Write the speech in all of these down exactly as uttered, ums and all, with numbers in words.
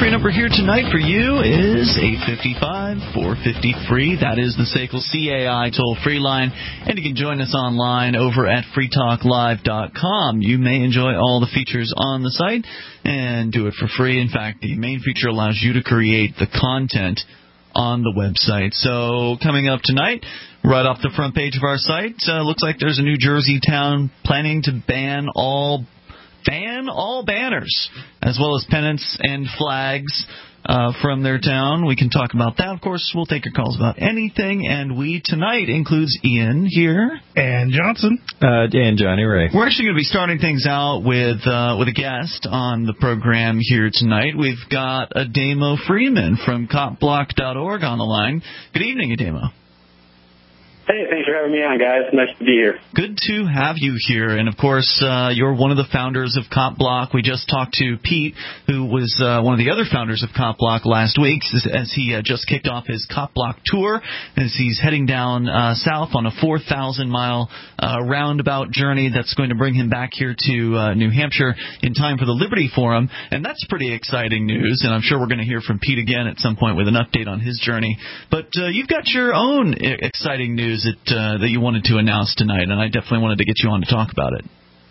toll-free number here tonight for you is eight five five, four five zero, free. That is the S A C L C A I toll-free line. And you can join us online over at free talk live dot com. You may enjoy all the features on the site and do it for free. In fact, the main feature allows you to create the content on the website. So coming up tonight, right off the front page of our site, uh, looks like there's a New Jersey town planning to ban all ban all banners, as well as pennants and flags uh, from their town. We can talk about that. Of course, we'll take your calls about anything. And we tonight includes Ian here. And Johnson. Uh, and Johnny Ray. We're actually going to be starting things out with uh, with a guest on the program here tonight. We've got Ademo Freeman from cop block dot org on the line. Good evening, Ademo. Hey, thanks for having me on, guys. Nice to be here. Good to have you here. And, of course, uh, you're one of the founders of CopBlock. We just talked to Pete, who was uh, one of the other founders of CopBlock last week, as he uh, just kicked off his CopBlock tour, as he's heading down uh, south on a four thousand mile uh, roundabout journey that's going to bring him back here to uh, New Hampshire in time for the Liberty Forum. And that's pretty exciting news, and I'm sure we're going to hear from Pete again at some point with an update on his journey. But uh, you've got your own I- exciting news that uh, that you wanted to announce tonight, and I definitely wanted to get you on to talk about it.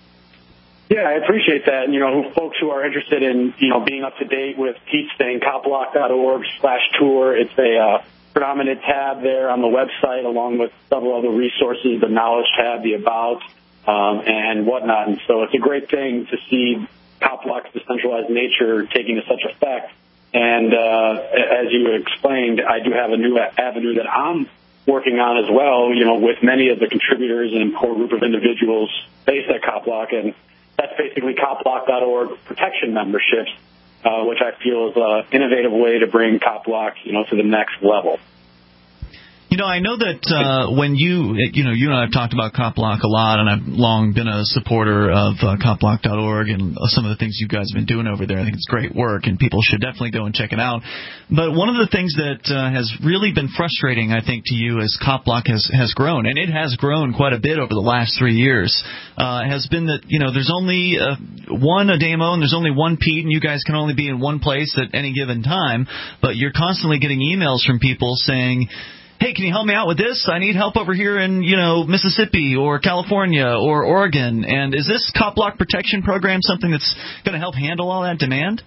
Yeah, I appreciate that. And, you know, folks who are interested in, you know, being up to date with Pete's thing, cop block dot org slash tour. It's a uh, predominant tab there on the website, along with several other resources, the knowledge tab, the about, um, and whatnot. And so it's a great thing to see CopBlock's decentralized nature taking to such effect. And uh, as you explained, I do have a new avenue that I'm working on as well, you know, with many of the contributors and core group of individuals based at CopBlock, and that's basically cop block dot org protection memberships, uh, which I feel is an innovative way to bring CopBlock, you know, to the next level. You know, I know that uh, when you, you know, you and I have talked about CopBlock a lot, and I've long been a supporter of uh, cop block dot org and some of the things you guys have been doing over there. I think it's great work, and people should definitely go and check it out. But one of the things that uh, has really been frustrating, I think, to you as CopBlock has, has grown, and it has grown quite a bit over the last three years, uh, has been that, you know, there's only uh, one Ademo and there's only one Pete, and you guys can only be in one place at any given time, but you're constantly getting emails from people saying, hey, can you help me out with this? I need help over here in, you know, Mississippi or California or Oregon. And is this CopBlock protection program something that's going to help handle all that demand?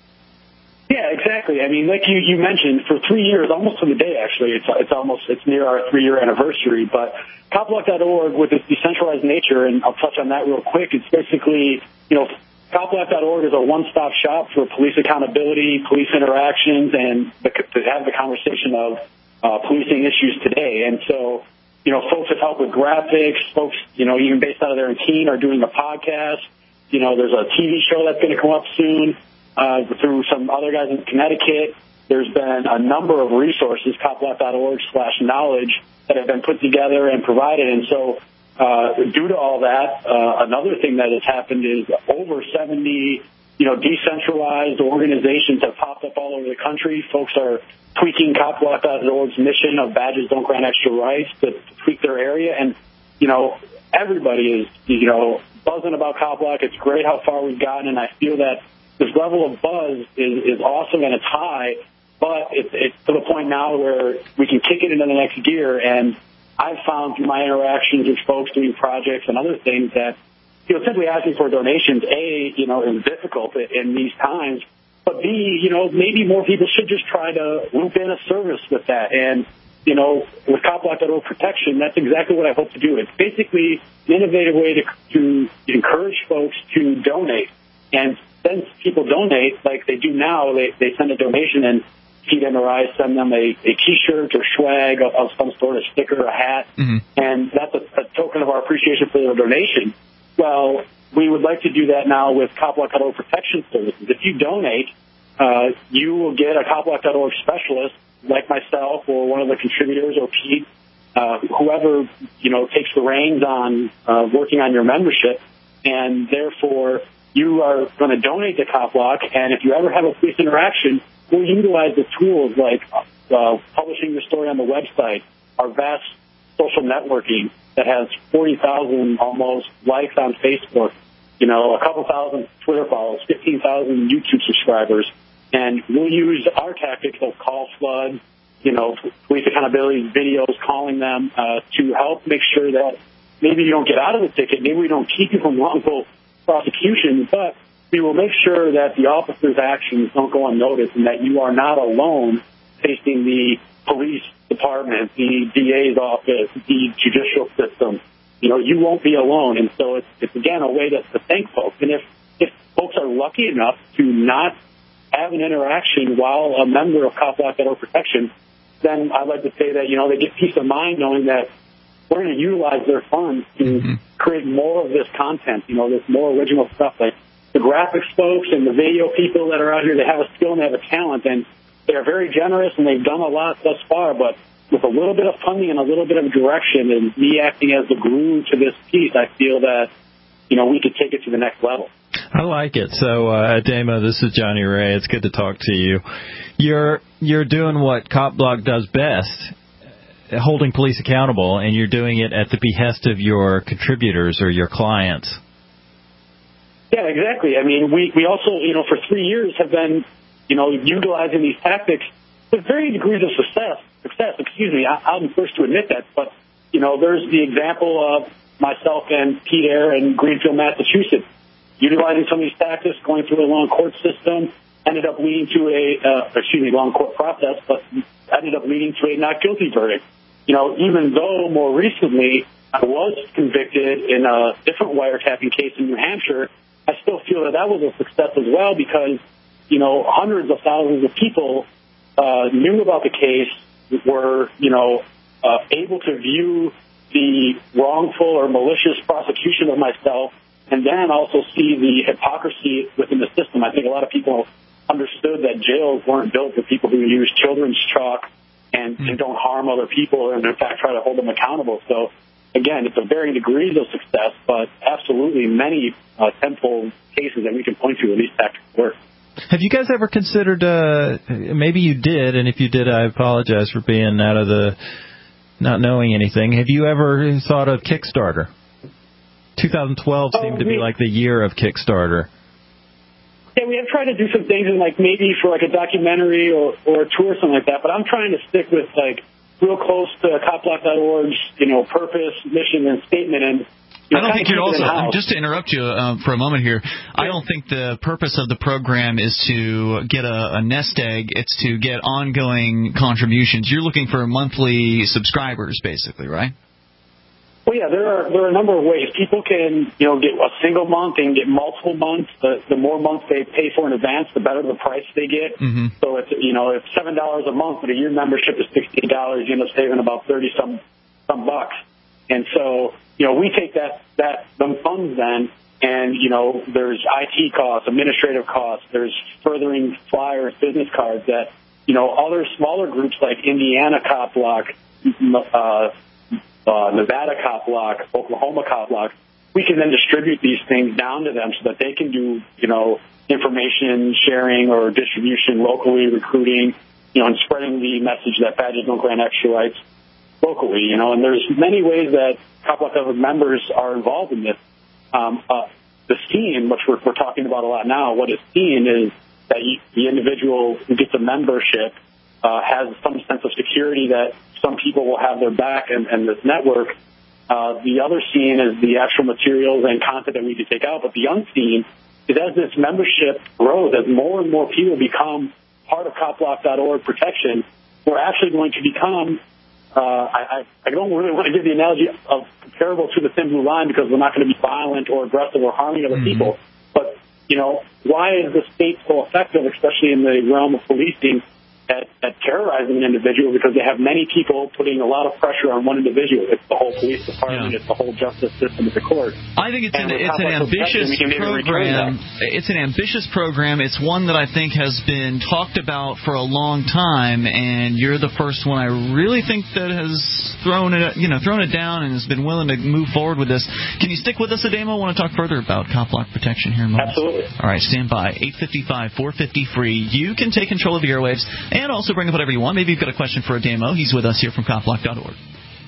Yeah, exactly. I mean, like you, you mentioned, for three years, almost to the day, actually, it's it's almost it's near our three-year anniversary. But cop block dot org, with its decentralized nature, and I'll touch on that real quick, it's basically, you know, cop block dot org is a one-stop shop for police accountability, police interactions, and the, to have the conversation of Uh, policing issues today. And so, you know, folks have helped with graphics, folks, you know, even based out of their team are doing a podcast. You know, there's a T V show that's going to come up soon uh, through some other guys in Connecticut. There's been a number of resources, cop block dot org slash knowledge, that have been put together and provided. And so uh, due to all that, uh, another thing that has happened is over seventy, you know, decentralized organizations have popped up all over the country. Folks are tweaking cop block dot org's mission of badges don't grant extra rights to, to tweak their area. And, you know, everybody is, you know, buzzing about CopBlock. It's great how far we've gotten, and I feel that this level of buzz is, is awesome and it's high, but it's, it's to the point now where we can kick it into the next gear. And I've found through my interactions with folks doing projects and other things that, you know, simply asking for donations, A, you know, is difficult in these times, but B, you know, maybe more people should just try to loop in a service with that. And, you know, with cop block dot org protection, that's exactly what I hope to do. It's basically an innovative way to, to encourage folks to donate. And since people donate, like they do now, they, they send a donation, and Pete M R I send them a, a T-shirt or swag of, of some sort, a sticker, a hat, mm-hmm. and that's a, a token of our appreciation for their donation. Well, we would like to do that now with cop block dot org protection services. If you donate, uh, you will get a cop block dot org specialist like myself or one of the contributors or Pete, uh, whoever, you know, takes the reins on uh, working on your membership. And therefore, you are going to donate to CopBlock. And if you ever have a police interaction, we'll utilize the tools like uh, publishing the story on the website, our vast social networking that has forty thousand almost likes on Facebook, you know, a couple thousand Twitter follows, fifteen thousand YouTube subscribers, And we'll use our tactics of call flood, you know, police accountability videos, calling them uh, to help make sure that maybe you don't get out of the ticket, maybe we don't keep you from wrongful prosecution, but we will make sure that the officer's actions don't go unnoticed and that you are not alone facing the police department, the D A's office, the judicial system. You know, you won't be alone. And so it's, it's again, a way to, to thank folks. And if, if folks are lucky enough to not have an interaction while a member of CopBlock Federal Protection, then I'd like to say that, you know, they get peace of mind knowing that we're going to utilize their funds to mm-hmm. create more of this content, you know, this more original stuff. Like the graphics folks and the video people that are out here, they have a skill and they have a talent, and they are very generous, and they've done a lot thus far, but with a little bit of funding and a little bit of direction and me acting as the glue to this piece, I feel that, you know, we could take it to the next level. I like it. So, uh, Ademo, this is Johnny Ray. It's good to talk to you. You're you're doing what CopBlock does best, holding police accountable, and you're doing it at the behest of your contributors or your clients. Yeah, exactly. I mean, we, we also, you know, for three years have been, you know, utilizing these tactics with varying degrees of success. Success, excuse me. I, I'm the first to admit that. But, you know, there's the example of myself and Pete Eyre in Greenfield, Massachusetts, utilizing some of these tactics, going through a long court system, ended up leading to a, uh, excuse me, long court process, but ended up leading to a not guilty verdict. You know, even though more recently I was convicted in a different wiretapping case in New Hampshire, I still feel that that was a success as well because, you know, hundreds of thousands of people uh, knew about the case, were, you know, uh, able to view the wrongful or malicious prosecution of myself, and then also see the hypocrisy within the system. I think a lot of people understood that jails weren't built for people who use children's chalk and, and don't harm other people and, in fact, try to hold them accountable. So, again, it's a varying degrees of success, but absolutely many uh, tenfold cases that we can point to where these tactics work. Have you guys ever considered, uh, maybe you did, and if you did, I apologize for being out of the, not knowing anything. Have you ever thought of Kickstarter? twenty twelve oh, seemed to be like the year of Kickstarter. Yeah, we have tried to do some things, and like maybe for like a documentary or, or a tour or something like that, but I'm trying to stick with like real close to CopBlock dot org's, you know, purpose, mission, and statement, and I don't think you're also, just to interrupt you uh, for a moment here, I don't think the purpose of the program is to get a, a nest egg. It's to get ongoing contributions. You're looking for monthly subscribers, basically, right? Well, yeah, there are there are a number of ways. People can, you know, get a single month. They can get multiple months. The, the more months they pay for in advance, the better the price they get. Mm-hmm. So it's, you know, it's seven dollars a month, but a year membership is sixteen dollars. You end up saving about thirty some some bucks. And so, you know, we take that, that, them funds then, and, you know, there's I T costs, administrative costs, there's furthering flyers, business cards that, you know, other smaller groups like Indiana CopBlock, uh, uh, Nevada CopBlock, Oklahoma CopBlock, we can then distribute these things down to them so that they can do, you know, information sharing or distribution locally, recruiting, you know, and spreading the message that badges don't grant extra rights locally, you know, and there's many ways that CopBlock members are involved in this. Um, uh, the scene, which we're, we're talking about a lot now, what is seen is that you, the individual who gets a membership uh, has some sense of security that some people will have their back and, and this network. Uh, the other scene is the actual materials and content that we need to take out, but the unseen is as this membership grows, as more and more people become part of CopBlock dot org protection, we're actually going to become Uh, I, I don't really want to give the analogy of comparable to the thin blue line because we're not going to be violent or aggressive or harming other mm-hmm. people. But, you know, why is the state so effective, especially in the realm of policing, at, at terrorizing an individual? Because they have many people putting a lot of pressure on one individual. It's the whole police department. Yeah. It's the whole justice system. It's the court. I think it's an, it's an ambitious program. It's an ambitious program. It's one that I think has been talked about for a long time, and you're the first one I really think that has thrown it, you know, thrown it down and has been willing to move forward with this. Can you stick with us, Ademo? I want to talk further about CopBlock protection here in a moment. Absolutely. All right, stand by. eight five five, four five zero, free. You can take control of the airwaves and also bring up whatever you want. Maybe you've got a question for Ademo. He's with us here from CopBlock dot org.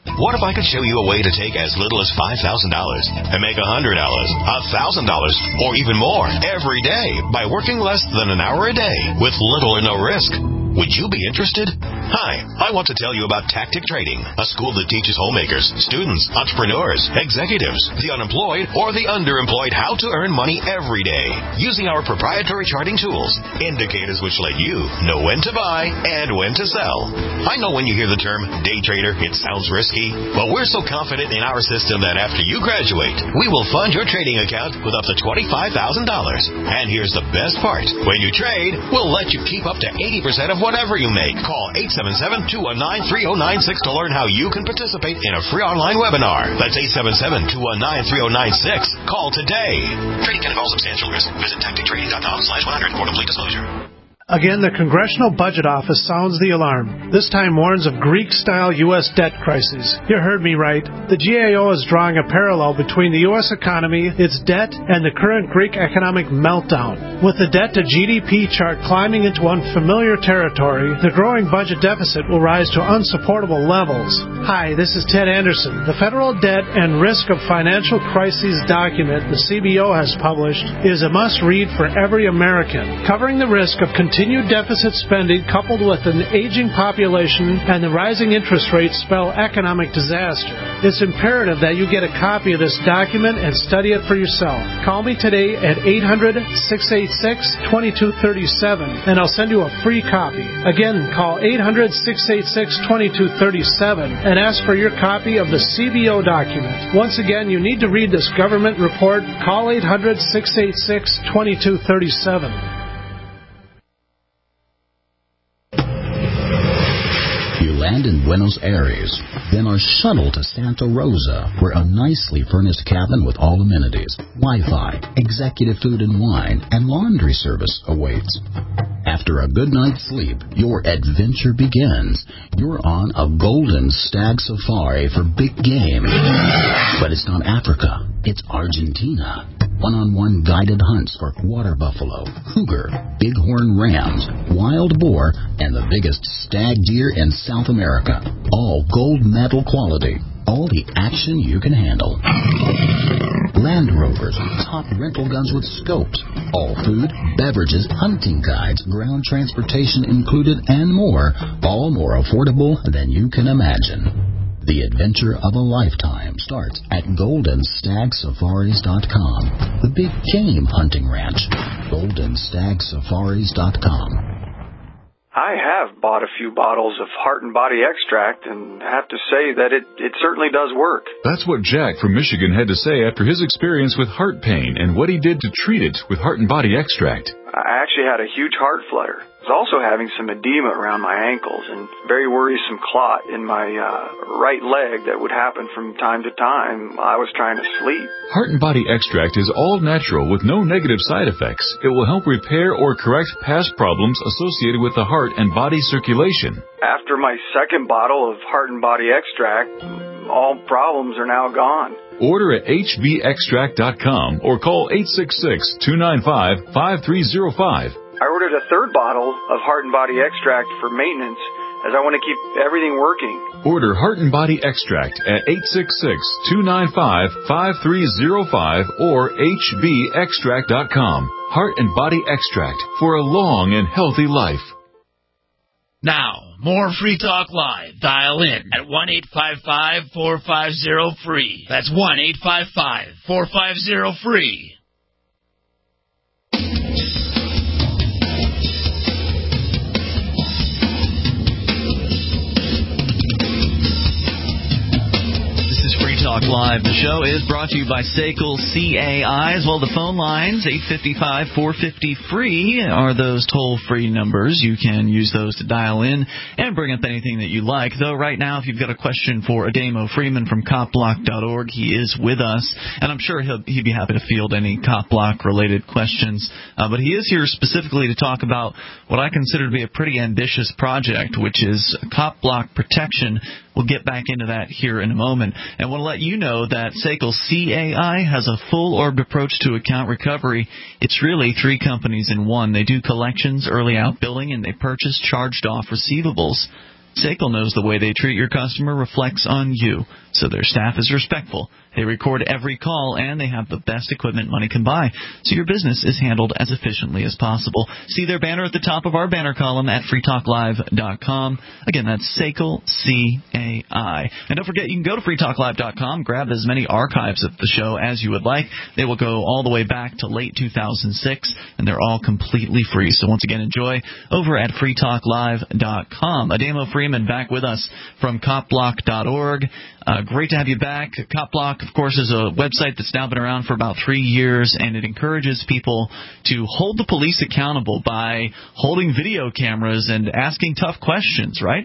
What if I could show you a way to take as little as five thousand dollars and make one hundred dollars, one thousand dollars, or even more every day by working less than an hour a day with little or no risk? Would you be interested? Hi, I want to tell you about Tactic Trading, a school that teaches homemakers, students, entrepreneurs, executives, the unemployed, or the underemployed how to earn money every day using our proprietary charting tools, indicators which let you know when to buy and when to sell. I know when you hear the term day trader, it sounds risky, but we're so confident in our system that after you graduate, we will fund your trading account with up to twenty-five thousand dollars. And here's the best part. When you trade, we'll let you keep up to eighty percent of whatever you make. Call eight seven seven, two one nine, three zero nine six to learn how you can participate in a free online webinar. That's eight seven seven, two one nine, three zero nine six. Call today. Trading can involve substantial risk. Visit tactic trading dot com slash one hundred for complete disclosure. Again, the Congressional Budget Office sounds the alarm. This time warns of Greek-style U S debt crisis. You heard me right. The G A O is drawing a parallel between the U S economy, its debt, and the current Greek economic meltdown. With the debt-to-G D P chart climbing into unfamiliar territory, the growing budget deficit will rise to unsupportable levels. Hi, this is Ted Anderson. The Federal Debt and Risk of Financial Crises document the C B O has published is a must-read for every American, covering the risk of continued Continued deficit spending coupled with an aging population and the rising interest rates spell economic disaster. It's imperative that you get a copy of this document and study it for yourself. Call me today at eight hundred, six eight six, two two three seven and I'll send you a free copy. Again, call eight hundred, six eight six, two two three seven and ask for your copy of the C B O document. Once again, you need to read this government report. Call eight hundred, six eight six, two two three seven. Land in Buenos Aires, then are shuttled to Santa Rosa, where a nicely furnished cabin with all amenities, Wi-Fi, executive food and wine, and laundry service awaits. After a good night's sleep, your adventure begins. You're on a golden stag safari for big game. But it's not Africa, it's Argentina. One-on-one guided hunts for water buffalo, cougar, bighorn rams, wild boar, and the biggest stag deer in South America. All gold medal quality. All the action you can handle. Land Rovers, top rental guns with scopes. All food, beverages, hunting guides, ground transportation included, and more. All more affordable than you can imagine. The adventure of a lifetime starts at golden stag safaris dot com, the big game hunting ranch. golden stag safaris dot com. I have bought a few bottles of Heart and Body Extract and have to say that it, it certainly does work. That's what Jack from Michigan had to say after his experience with heart pain and what he did to treat it with Heart and Body Extract. I actually had a huge heart flutter. I was also having some edema around my ankles and very worrisome clot in my uh, right leg that would happen from time to time while I was trying to sleep. Heart and Body Extract is all natural with no negative side effects. It will help repair or correct past problems associated with the heart and body circulation. After my second bottle of Heart and Body Extract, all problems are now gone. Order at H B extract dot com or call eight six six, two nine five, five three zero five. I ordered a third bottle of Heart and Body Extract for maintenance as I want to keep everything working. Order Heart and Body Extract at eight six six, two nine five, five three zero five or H B extract dot com. Heart and Body Extract for a long and healthy life. Now, more Free Talk Live. Dial in at one eight five five, four five zero, free. That's one eight five five, four five zero, free. Talk Live. The show is brought to you by SACL C A I, as well the phone lines. eight five five, four five zero, free are those toll-free numbers. You can use those to dial in and bring up anything that you like. Though right now, if you've got a question for Ademo Freeman from cop block dot org, he is with us, and I'm sure he'll, he'd be happy to field any CopBlock-related questions. Uh, but he is here specifically to talk about what I consider to be a pretty ambitious project, which is CopBlock protection. We'll get back into that here in a moment. And I want to let you know that SACL C A I has a full-orbed approach to account recovery. It's really three companies in one. They do collections, early out billing, and they purchase charged-off receivables. SACL knows the way they treat your customer reflects on you, so their staff is respectful. They record every call, and they have the best equipment money can buy, so your business is handled as efficiently as possible. See their banner at the top of our banner column at free talk live dot com. Again, that's SACL, C A I. And don't forget, you can go to free talk live dot com, grab as many archives of the show as you would like. They will go all the way back to late two thousand six, and they're all completely free. So once again, enjoy over at free talk live dot com. Ademo Freeman back with us from cop block dot org. Uh, great to have you back. CopBlock, of course, is a website that's now been around for about three years, and it encourages people to hold the police accountable by holding video cameras and asking tough questions, right?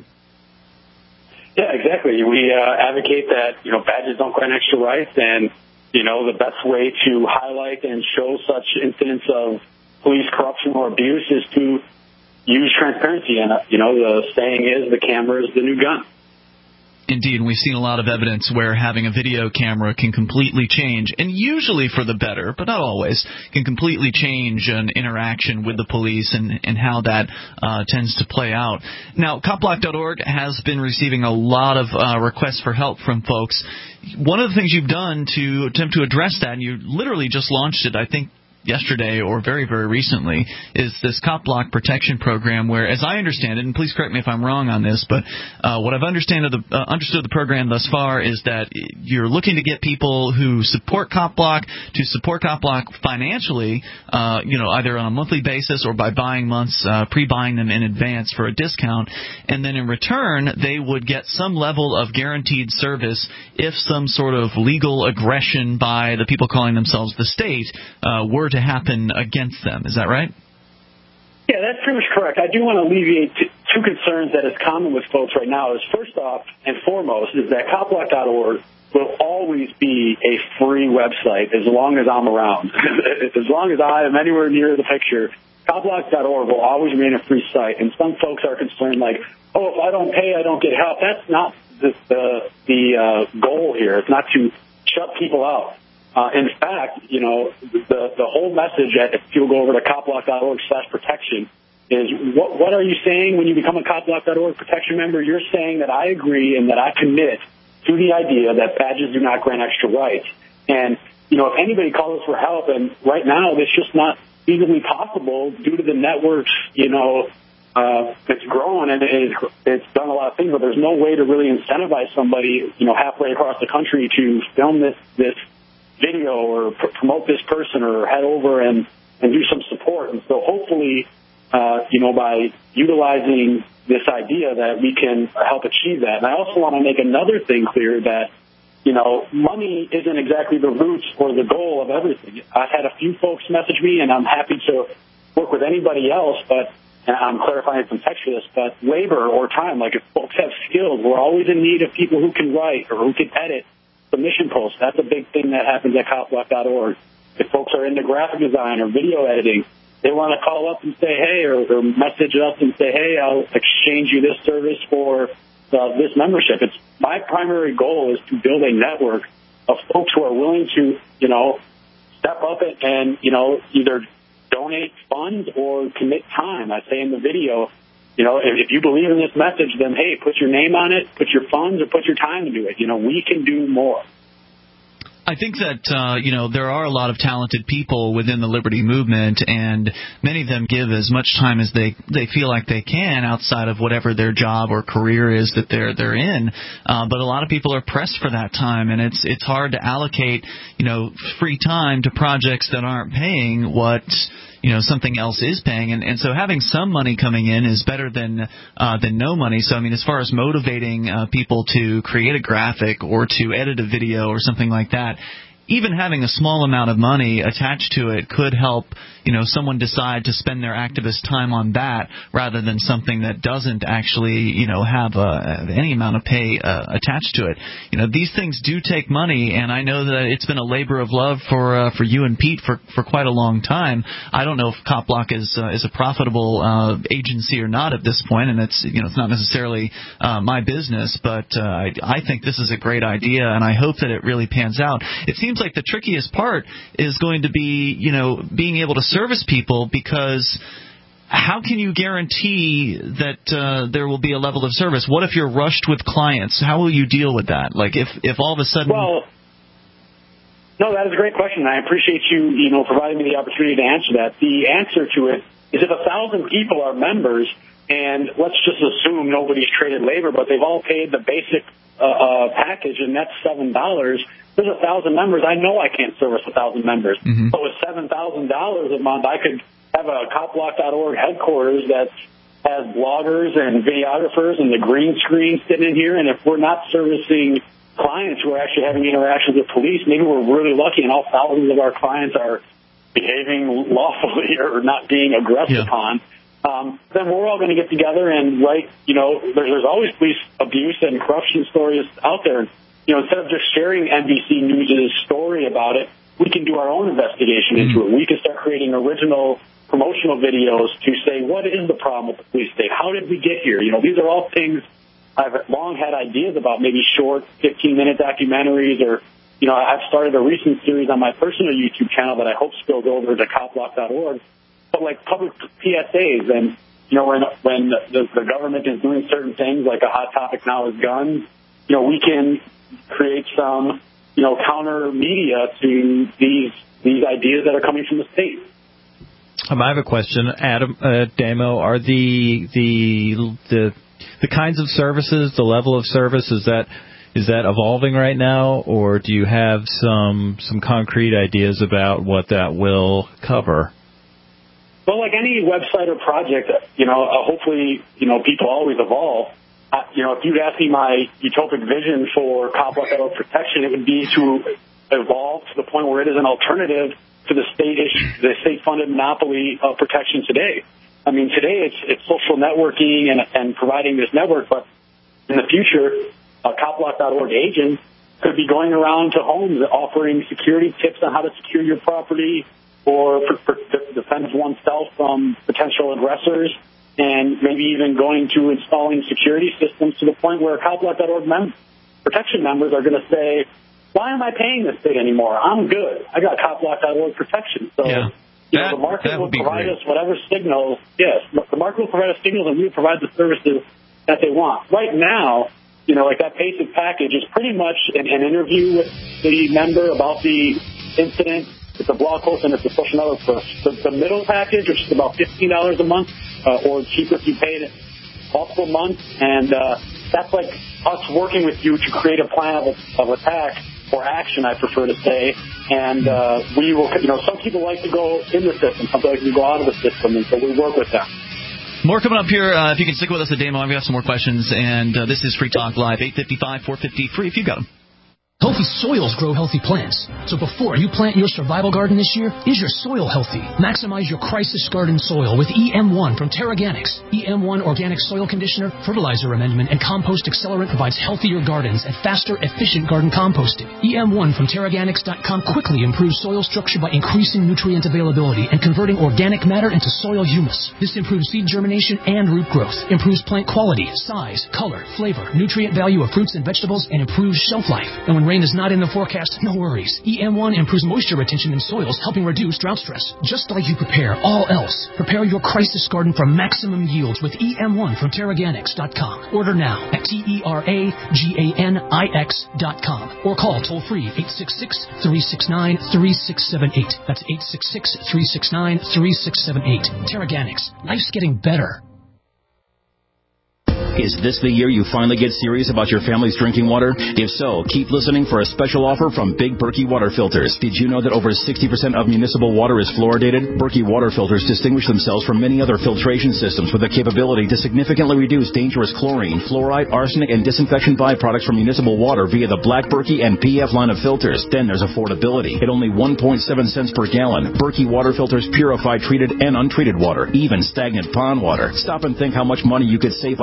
Yeah, exactly. We uh, advocate that, you know, badges don't grant extra rights, and, you know, the best way to highlight and show such incidents of police corruption or abuse is to use transparency. And, uh, you know, the saying is the camera is the new gun. Indeed, and we've seen a lot of evidence where having a video camera can completely change, and usually for the better, but not always, can completely change an interaction with the police and, and how that uh, tends to play out. Now, cop block dot org has been receiving a lot of uh, requests for help from folks. One of the things you've done to attempt to address that, and you literally just launched it, I think, yesterday or very, very recently, is this Cop Block Protection Program where, as I understand it, and please correct me if I'm wrong on this, but uh, what I've understand of the, uh, understood the program thus far is that you're looking to get people who support Cop Block to support Cop Block financially, uh, you know, either on a monthly basis or by buying months, uh, pre-buying them in advance for a discount, and then in return they would get some level of guaranteed service if some sort of legal aggression by the people calling themselves the state uh, were to happen against them. Is that right? Yeah, that's pretty much correct. I do want to alleviate t- two concerns that is common with folks right now. Is first off and foremost is that cop block dot org will always be a free website as long as I'm around. As long as I am anywhere near the picture, cop block dot org will always remain a free site. And some folks are concerned like, oh, if I don't pay, I don't get help. That's not the the, the uh, goal here. It's not to shut people out. Uh, in fact, you know, the, the whole message, at, if you'll go over to cop block dot org slash protection, is what, what are you saying when you become a cop block dot org protection member? You're saying that I agree and that I commit to the idea that badges do not grant extra rights. And, you know, if anybody calls for help, and right now it's just not feasibly possible due to the networks, you know, uh, it's grown and it's, it's done a lot of things, but there's no way to really incentivize somebody, you know, halfway across the country to film this, this, video or pr- promote this person or head over and, and do some support. And so hopefully, uh, you know, by utilizing this idea that we can help achieve that. And I also want to make another thing clear that, you know, money isn't exactly the roots or the goal of everything. I've had a few folks message me, and I'm happy to work with anybody else, but and I'm clarifying some text for this, but labor or time, like if folks have skills, we're always in need of people who can write or who can edit submission posts. That's a big thing that happens at cop block dot org. If folks are into graphic design or video editing, they want to call up and say, hey, or, or message us and say, hey, I'll exchange you this service for uh, this membership. It's my primary goal is to build a network of folks who are willing to, you know, step up it and, you know, either donate funds or commit time. I say in the video, you know, if, if you believe in this message, then, hey, put your name on it, put your funds, or put your time into it. You know, we can do more. I think that, uh, you know, there are a lot of talented people within the Liberty movement, and many of them give as much time as they, they feel like they can outside of whatever their job or career is that they're they're in. Uh, but a lot of people are pressed for that time, and it's it's hard to allocate, you know, free time to projects that aren't paying what, you know, something else is paying, and, and so having some money coming in is better than uh, than no money. So, I mean, as far as motivating uh, people to create a graphic or to edit a video or something like that, even having a small amount of money attached to it could help, you know, someone decide to spend their activist time on that rather than something that doesn't actually, you know, have uh, any amount of pay uh, attached to it. You know, these things do take money, and I know that it's been a labor of love for uh, for you and Pete for, for quite a long time. I don't know if Cop Block is uh, is a profitable uh, agency or not at this point, and it's, you know, it's not necessarily uh, my business, but uh, I, I think this is a great idea, and I hope that it really pans out. It seems like the trickiest part is going to be, you know, being able to service people, because how can you guarantee that uh, there will be a level of service? What if you're rushed with clients? How will you deal with that? Like if, if all of a sudden... Well, no, that is a great question. I appreciate you, you know, providing me the opportunity to answer that. The answer to it is if a thousand people are members, and let's just assume nobody's traded labor, but they've all paid the basic uh, uh, package, and that's seven dollars. There's a thousand members. I know I can't service a thousand members. Mm-hmm. So with seven thousand dollars a month, I could have a cop block dot org headquarters that has bloggers and videographers and the green screen sitting in here. And if we're not servicing clients who are actually having interactions with police, maybe we're really lucky and all thousands of our clients are behaving lawfully or not being aggressed yeah. upon. Um, then we're all going to get together and write, you know, there's, there's always police abuse and corruption stories out there. You know, instead of just sharing N B C News' story about it, we can do our own investigation into mm-hmm. it. We can start creating original promotional videos to say, what is the problem with the police state? How did we get here? You know, these are all things I've long had ideas about, maybe short fifteen-minute documentaries, or, you know, I've started a recent series on my personal YouTube channel that I hope spills over to cop block dot org, but like public P S As. And, you know, when, when the, the government is doing certain things, like a hot topic now is guns, you know, we can create some, you know, counter media to these these ideas that are coming from the state. Um, I have a question, Adam, uh, Damo. Are the the the the kinds of services, the level of service, is that is that evolving right now, or do you have some some concrete ideas about what that will cover? Well, like any website or project, you know, uh, hopefully, you know, people always evolve. Uh, you know, if you'd ask me my utopic vision for cop block dot org protection, it would be to evolve to the point where it is an alternative to the state the state-funded monopoly of protection today. I mean, today it's it's social networking and, and providing this network, but in the future, a cop block dot org agent could be going around to homes offering security tips on how to secure your property or for, for, defend oneself from potential aggressors, and maybe even going to installing security systems to the point where cop block dot org mem- protection members are going to say, why am I paying this thing anymore? I'm good. I got cop block dot org protection. So yeah. you that, know, the market will provide great. us whatever signals. Yes, the market will provide us signals, and we will provide the services that they want. Right now, you know, like that basic package is pretty much an, an interview with the member about the incident. It's a blog post and it's a social network post. The, the middle package, which is about fifteen dollars a month, uh, or cheaper if you paid it multiple months, and uh, that's like us working with you to create a plan of, of attack or action, I prefer to say. And uh, we will, you know, some people like to go in the system, some people like to go out of the system, and so we work with them. More coming up here. Uh, if you can stick with us at Damo, I've got some more questions, and uh, this is Free Talk Live, eight five five, four five zero, free if you got them. Healthy soils grow healthy plants. So before you plant your survival garden this year, is your soil healthy? Maximize your crisis garden soil with E M one from Terraganics. E M one Organic Soil Conditioner, Fertilizer Amendment, and Compost Accelerant provides healthier gardens and faster, efficient garden composting. E M one from Terraganics dot com quickly improves soil structure by increasing nutrient availability and converting organic matter into soil humus. This improves seed germination and root growth, improves plant quality, size, color, flavor, nutrient value of fruits and vegetables, and improves shelf life. And when rain is not in the forecast, no worries. E M one improves moisture retention in soils, helping reduce drought stress. Just like you prepare all else, prepare your crisis garden for maximum yields with E M one from Terraganics dot com. Order now at T E R A G A N I X dot com or call toll-free eight six six, three six nine, three six seven eight. That's eight six six, three six nine, three six seven eight. Terraganics. Life's getting better. Is this the year you finally get serious about your family's drinking water? If so, keep listening for a special offer from Big Berkey Water Filters. Did you know that over sixty percent of municipal water is fluoridated? Berkey Water Filters distinguish themselves from many other filtration systems with the capability to significantly reduce dangerous chlorine, fluoride, arsenic, and disinfection byproducts from municipal water via the Black Berkey and P F line of filters. Then there's affordability. At only one point seven cents per gallon, Berkey Water Filters purify treated and untreated water, even stagnant pond water. Stop and think how much money you could save by simply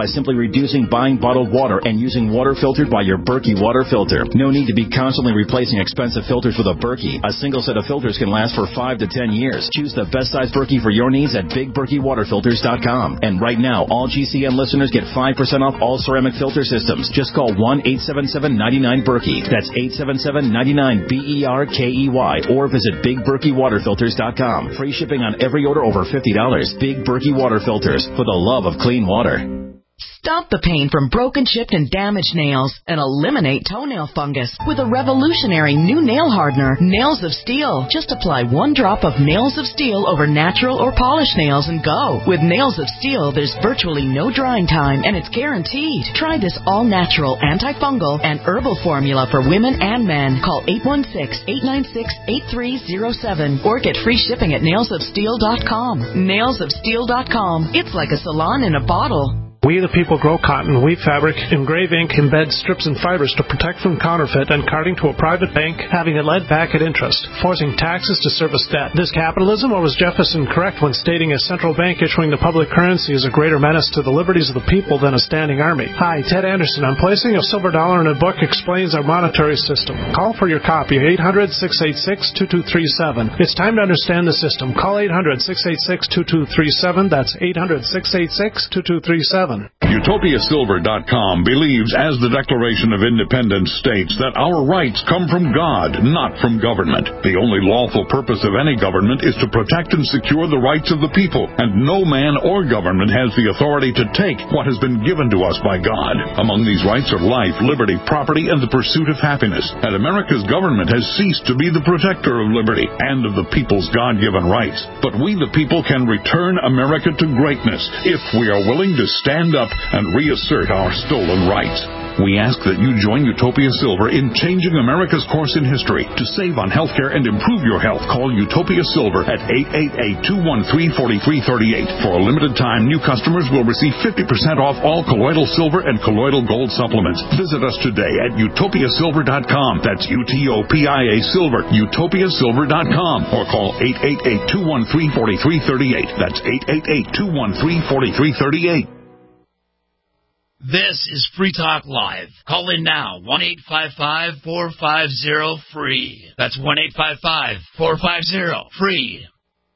reducing buying bottled water and using water filtered by your Berkey water filter. No need to be constantly replacing expensive filters with a Berkey. A single set of filters can last for five to ten years. Choose the best size Berkey for your needs at big berkey water filters dot com. And right now, all G C N listeners get five percent off all ceramic filter systems. Just call one eight seven seven, nine nine, Berkey. That's eight seven seven, nine nine, B E R K E Y. Or visit big berkey water filters dot com. Free shipping on every order over fifty dollars. Big Berkey Water Filters, for the love of clean water. Stop the pain from broken, chipped, and damaged nails and eliminate toenail fungus with a revolutionary new nail hardener, Nails of Steel. Just apply one drop of Nails of Steel over natural or polished nails and go. With Nails of Steel, there's virtually no drying time, and it's guaranteed. Try this all-natural antifungal and herbal formula for women and men. Call eight one six, eight nine six, eight three zero seven or get free shipping at nails of steel dot com. nails of steel dot com. It's like a salon in a bottle. We the people grow cotton, weave fabric, engrave ink, embed strips and fibers to protect from counterfeit and carting to a private bank, having it led back at interest, forcing taxes to service debt. This capitalism, or was Jefferson correct when stating a central bank issuing the public currency is a greater menace to the liberties of the people than a standing army? Hi, Ted Anderson. I'm placing a silver dollar in a book explains our monetary system. Call for your copy, eight hundred, six eight six, two two three seven. It's time to understand the system. Call eight hundred, six eight six, two two three seven. That's eight hundred, six eight six, two two three seven. Utopia Silver dot com believes, as the Declaration of Independence states, that our rights come from God, not from government. The only lawful purpose of any government is to protect and secure the rights of the people, and no man or government has the authority to take what has been given to us by God. Among these rights are life, liberty, property, and the pursuit of happiness. And America's government has ceased to be the protector of liberty and of the people's God-given rights. But we, the people, can return America to greatness if we are willing to stand up and reassert our stolen rights. We ask that you join Utopia Silver in changing America's course in history. To save on healthcare and improve your health, call Utopia Silver at eight eight eight, two one three, four three three eight. For a limited time, new customers will receive fifty percent off all colloidal silver and colloidal gold supplements. Visit us today at Utopia Silver dot com. That's U T O P I A Silver, Utopia Silver dot com. Or call eight eight eight, two one three, four three three eight. That's eight eight eight, two one three, four three three eight. This is Free Talk Live. Call in now, one eight five five, four five zero, free. That's one eight five five, four five zero, free.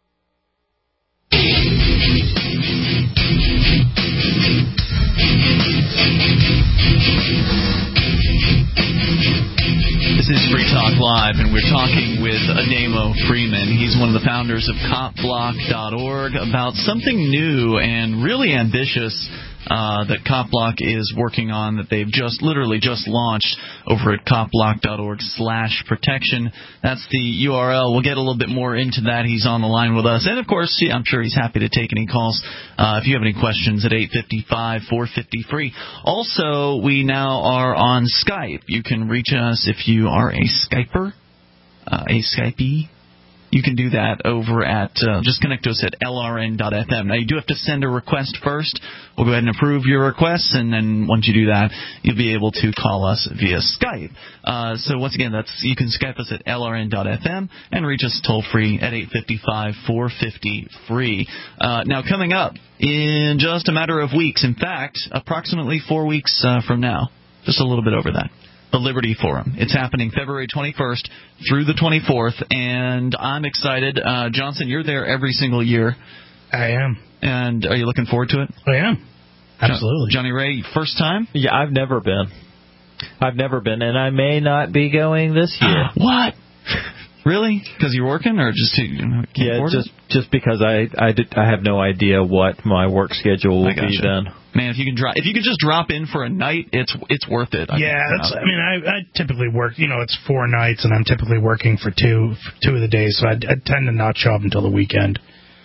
This is Free Talk Live, and we're talking with Ademo Freeman. He's one of the founders of cop block dot org about something new and really ambitious uh, that CopBlock is working on, that they've just literally just launched over at cop block dot org slash protection. That's the U R L. We'll get a little bit more into that. He's on the line with us. And, of course, I'm sure he's happy to take any calls uh, if you have any questions at eight five five, four five zero, free. Also, we now are on Skype. You can reach us if you are a Skyper, uh, a Skypee. You can do that over at, uh, just connect to us at L R N dot F M. Now, you do have to send a request first. We'll go ahead and approve your requests, and then once you do that, you'll be able to call us via Skype. Uh, so, once again, that's you can Skype us at L R N dot F M and reach us toll-free at eight five five, four five zero, free. Uh, now, coming up in just a matter of weeks, in fact, approximately four weeks uh, from now, just a little bit over that, the Liberty Forum. It's happening February twenty-first through the twenty-fourth, and I'm excited. Uh, Johnson, you're there every single year. I am. And are you looking forward to it? I am. Absolutely. Johnny Ray, first time? Yeah, I've never been. I've never been, and I may not be going this year. What? Really? Because you're working, or just to you know, yeah, just just because I I, did, I have no idea what my work schedule will be then. Man, if you can drop, if you could just drop in for a night, it's it's worth it. I yeah, that's. I mean, I, I typically work. You know, it's four nights, and I'm typically working for two for two of the days, so I, I tend to not show up until the weekend.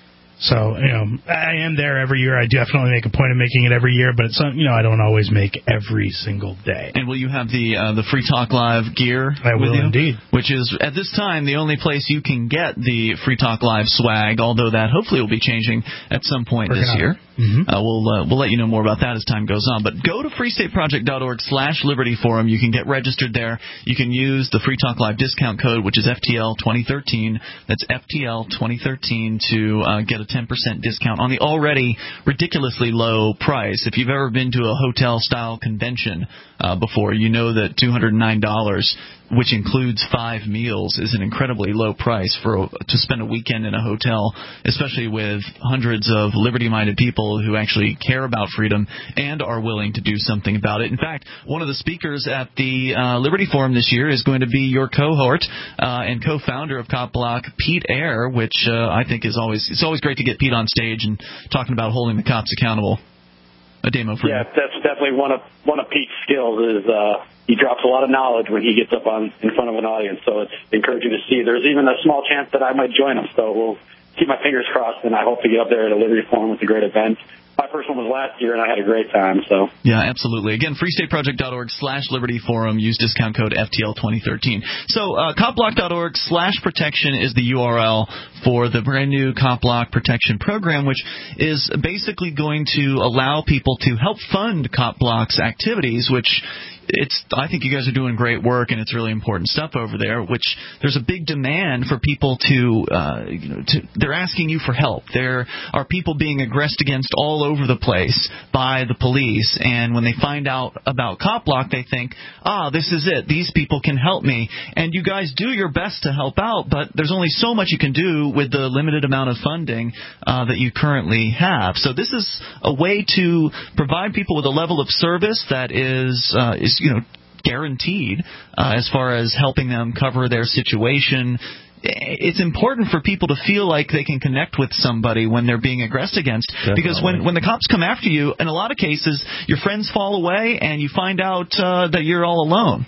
So, you know, I am there every year. I definitely make a point of making it every year, but it's you know I don't always make every single day. And will you have the uh, the Free Talk Live gear I with will you? Indeed. Which is, at this time, the only place you can get the Free Talk Live swag, although that hopefully will be changing at some point Working this on year. It. Mm-hmm. Uh, we'll uh, we'll let you know more about that as time goes on. But go to freestateproject.org slash Liberty Forum. You can get registered there. You can use the Free Talk Live discount code, which is F T L twenty thirteen. That's F T L twenty thirteen to uh, get a ten percent discount on the already ridiculously low price. If you've ever been to a hotel-style convention uh, before, you know that two hundred nine dollars, which includes five meals, is an incredibly low price for to spend a weekend in a hotel, especially with hundreds of liberty-minded people who actually care about freedom and are willing to do something about it. In fact, one of the speakers at the uh, Liberty Forum this year is going to be your cohort uh, and co-founder of Cop Block, Pete Eyre, which uh, I think is always it's always great to get Pete on stage and talking about holding the cops accountable. A demo for yeah, you. that's definitely one of one of Pete's skills is uh, he drops a lot of knowledge when he gets up on in front of an audience. So it's encouraging to see. There's even a small chance that I might join him. So we'll keep my fingers crossed, and I hope to get up there at a Liberty Forum with a great event. My first one was last year, and I had a great time. So yeah, absolutely. Again, freestateproject.org slash Liberty Forum. Use discount code F T L twenty thirteen. So uh, copblock.org slash protection is the U R L for the brand new Cop Block Protection Program, which is basically going to allow people to help fund Cop Block's activities, which it's I think you guys are doing great work, and it's really important stuff over there, which there's a big demand for people to, uh, you know, to they're asking you for help. There are people being aggressed against all over the place by the police, and when they find out about Cop Block, they think, ah, this is it. These people can help me. And you guys do your best to help out, but there's only so much you can do with the limited amount of funding uh, that you currently have. So this is a way to provide people with a level of service that is uh, is you know, guaranteed uh, as far as helping them cover their situation. It's important for people to feel like they can connect with somebody when they're being aggressed against. Definitely. Because when, when the cops come after you, in a lot of cases, your friends fall away and you find out uh, that you're all alone.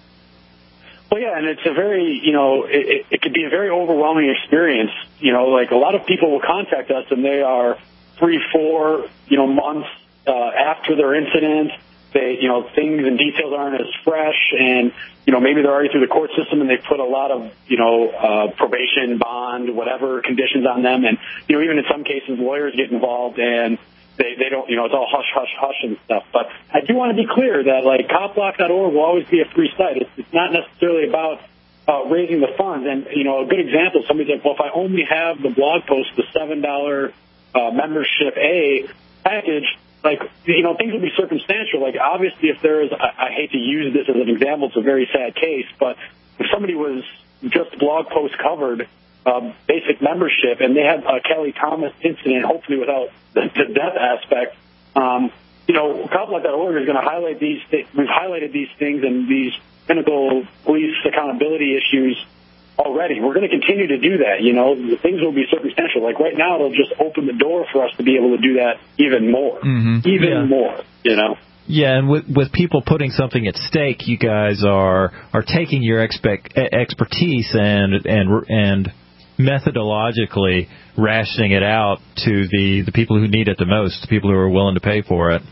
Well, yeah, and it's a very, you know, it, it could be a very overwhelming experience. You know, like a lot of people will contact us and they are three, four, you know, months uh, after their incident. They, you know, things and details aren't as fresh, and, you know, maybe they're already through the court system and they've put a lot of, you know, uh, probation, bond, whatever conditions on them. And, you know, even in some cases, lawyers get involved and they, they don't, you know, it's all hush, hush, hush and stuff. But I do want to be clear that, like, cop block dot org will always be a free site. It's, it's not necessarily about uh, raising the funds. And, you know, a good example, somebody said, well, if I only have the blog post, the seven dollars uh, membership A package, like, you know, things will be circumstantial. Like, obviously, if there is, I, I hate to use this as an example, it's a very sad case, but if somebody was just blog post covered, um, basic membership, and they had a Kelly Thomas incident, hopefully without the, the death aspect, um, you know, cop block dot org is going to highlight these things. We've highlighted these things and these pinnacle police accountability issues already. We're going to continue to do that. You know, things will be circumstantial. Like right now, it'll just open the door for us to be able to do that even more, mm-hmm. even yeah. more, you know. Yeah, and with with people putting something at stake, you guys are are taking your expect, expertise and and and methodologically rationing it out to the, the people who need it the most, the people who are willing to pay for it.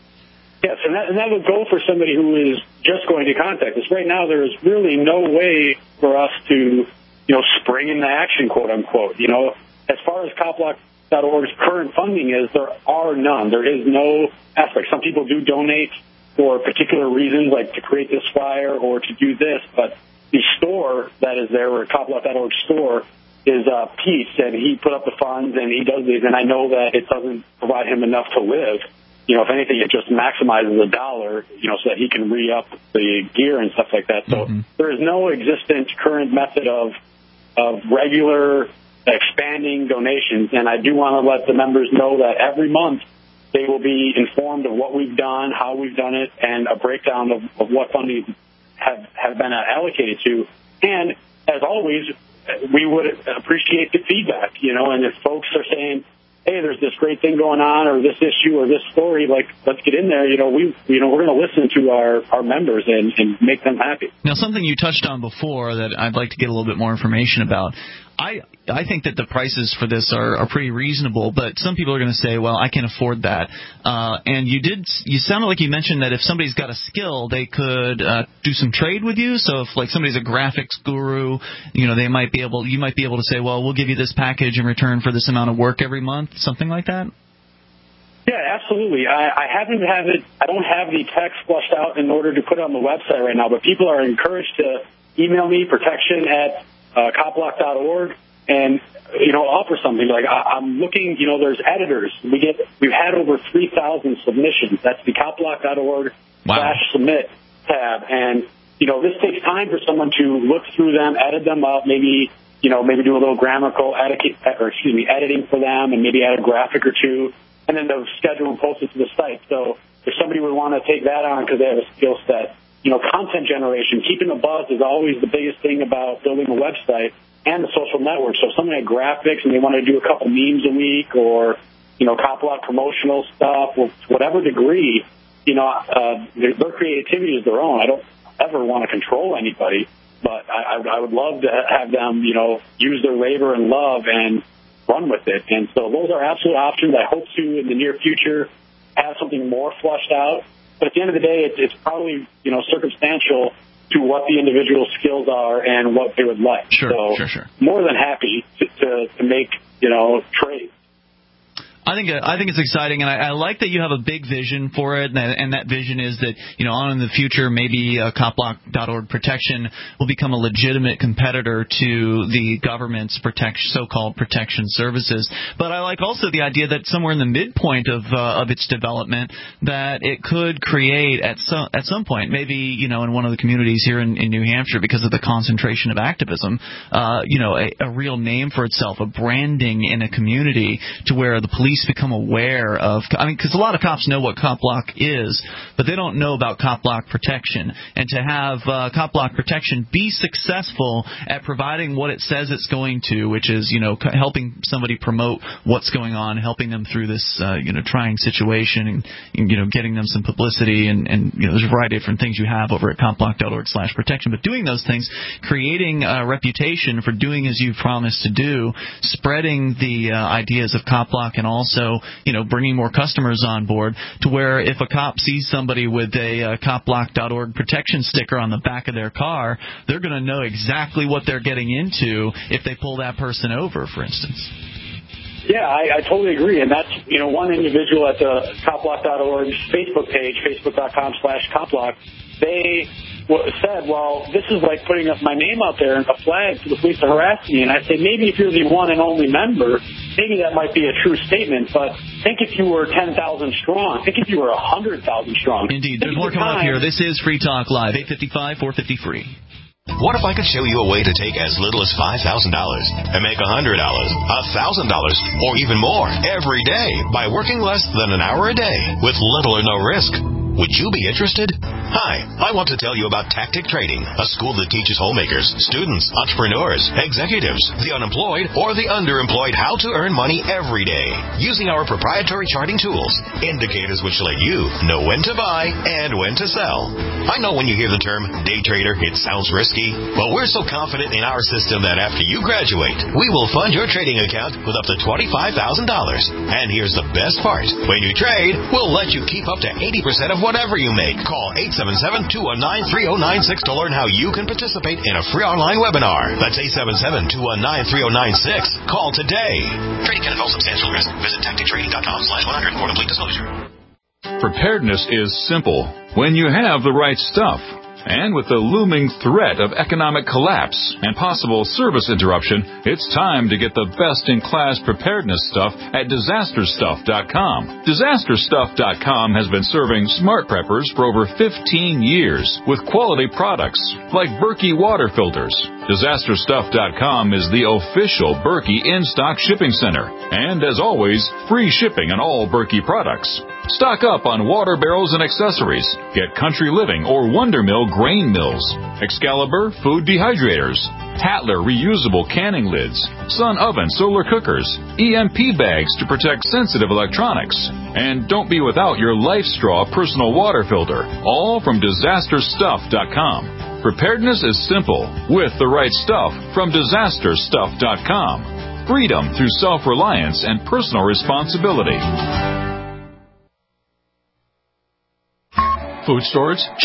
Yes, and that, and that would go for somebody who is just going to contact us. Right now, there is really no way for us to, you know, spring into action, quote unquote. You know, as far as cop block dot org's current funding is, there are none. There is no aspect. Some people do donate for particular reasons, like to create this flyer or to do this, but the store that is there, or cop block dot org store, is uh, Pete's, and he put up the funds and he does these, and I know that it doesn't provide him enough to live. You know, if anything, it just maximizes the dollar, you know, so that he can re-up the gear and stuff like that. So mm-hmm. there is no existent current method of of regular expanding donations. And I do want to let the members know that every month they will be informed of what we've done, how we've done it, and a breakdown of, of what funding have, have been allocated to. And as always, we would appreciate the feedback, you know, and if folks are saying, hey, there's this great thing going on, or this issue, or this story, like, let's get in there. You know, we, you know, we're going to listen to our, our members and, and make them happy. Now, something you touched on before that I'd like to get a little bit more information about. I I think that the prices for this are, are pretty reasonable, but some people are going to say, well, I can't afford that. Uh, and you did, you sounded like you mentioned that if somebody's got a skill, they could uh, do some trade with you. So if like somebody's a graphics guru, you know, they might be able, you might be able to say, well, we'll give you this package in return for this amount of work every month, something like that. Yeah, absolutely. I, I haven't have it. I don't have the text flushed out in order to put it on the website right now, but people are encouraged to email me protection at uh, copblock dot org and you know offer something. Like I, I'm looking. You know, there's editors. We get we've had over three thousand submissions. That's the copblock dot org slash submit tab, and you know this takes time for someone to look through them, edit them up, maybe. You know, maybe do a little grammatical etiquette, or excuse me, editing for them, and maybe add a graphic or two, and then they'll schedule and post it to the site. So if somebody would want to take that on because they have a skill set, you know, content generation, keeping the buzz is always the biggest thing about building a website and the social network. So if someone had graphics and they want to do a couple memes a week, or you know, Copblock promotional stuff, or to whatever degree, you know, uh, their, their creativity is their own. I don't ever want to control anybody. But I, I would love to have them, you know, use their labor and love and run with it. And so those are absolute options. I hope to, in the near future, have something more flushed out. But at the end of the day, it's, it's probably, you know, circumstantial to what the individual skills are and what they would like. Sure, so sure, sure. More than happy to, to, to make, you know, trades. I think I think it's exciting, and I, I like that you have a big vision for it, and that, and that vision is that, you know, on in the future, maybe uh, copblock dot org protection will become a legitimate competitor to the government's protect, so-called protection services. But I like also the idea that somewhere in the midpoint of uh, of its development, that it could create at some at some point, maybe, you know, in one of the communities here in, in New Hampshire, because of the concentration of activism, uh, you know, a, a real name for itself, a branding in a community to where the police become aware of, I mean, because a lot of cops know what CopBlock is, but they don't know about CopBlock protection. And to have uh, CopBlock protection be successful at providing what it says it's going to, which is, you know, helping somebody promote what's going on, helping them through this, uh, you know, trying situation, and, and, you know, getting them some publicity, and, and you know, there's a variety of different things you have over at copblock dot org slash protection. But doing those things, creating a reputation for doing as you've promised to do, spreading the uh, ideas of CopBlock, and also So, you know, bringing more customers on board to where if a cop sees somebody with a uh, copblock dot org protection sticker on the back of their car, they're going to know exactly what they're getting into if they pull that person over, for instance. Yeah, I, I totally agree. And that's, you know, one individual at the copblock dot org Facebook page, facebook dot com slash copblock, they said, well, this is like putting up my name out there and a flag for the police to harass me. And I said, maybe if you're the one and only member, maybe that might be a true statement. But think if you were ten thousand strong. Think if you were one hundred thousand strong. Indeed. There's more coming up here. This is Free Talk Live, eight fifty-five, four fifty free. What if I could show you a way to take as little as five thousand dollars and make one hundred dollars, one thousand dollars, or even more every day by working less than an hour a day with little or no risk? Would you be interested? Hi, I want to tell you about Tactic Trading, a school that teaches homemakers, students, entrepreneurs, executives, the unemployed, or the underemployed how to earn money every day using our proprietary charting tools, indicators which let you know when to buy and when to sell. I know when you hear the term day trader, it sounds risky, but we're so confident in our system that after you graduate, we will fund your trading account with up to twenty-five thousand dollars. And here's the best part. When you trade, we'll let you keep up to eighty percent of whatever you make. Call eight seven seven, two one nine, three zero nine six to learn how you can participate in a free online webinar. That's eight seven seven, two one nine, three zero nine six. Call today. Trading can involve substantial risk. Visit tactic trading dot com slash one hundred for complete disclosure. Preparedness is simple when you have the right stuff. And with the looming threat of economic collapse and possible service interruption, it's time to get the best-in-class preparedness stuff at disaster stuff dot com. disaster stuff dot com has been serving smart preppers for over fifteen years with quality products like Berkey water filters. disaster stuff dot com is the official Berkey in-stock shipping center. And as always, free shipping on all Berkey products. Stock up on water barrels and accessories. Get Country Living or Wonder Mill grain mills, Excalibur food dehydrators, Tatler reusable canning lids, Sun Oven solar cookers, E M P bags to protect sensitive electronics. And don't be without your LifeStraw personal water filter, all from disaster stuff dot com. Preparedness is simple with the right stuff from disaster stuff dot com. Freedom through self-reliance and personal responsibility. Food storage? Check.